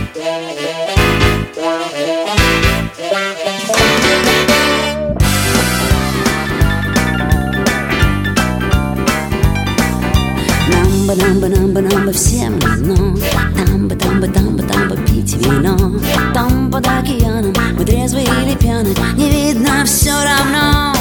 Нам бы всем давно там бы пить вино. Там под океаном мы трезвы или пьяны, не видно все равно.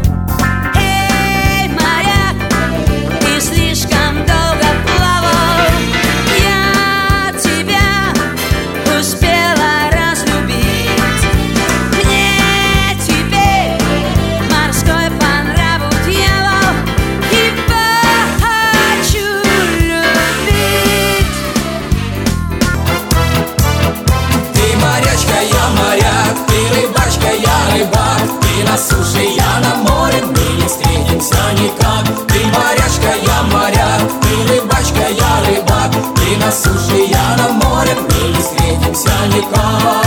Эй, моряк, ты слишком долго плавал, я тебя успела разлюбить. Мне теперь морской по нраву дьявол, и хочу любить. Ты морячка, я моряк, ты рыбачка, я рыбак, ты на суше, я на море, мы не встретимся никак. Ты морячка, я моряк, ты рыбачка, я рыбак, ты на суше, я на море, мы не встретимся никак.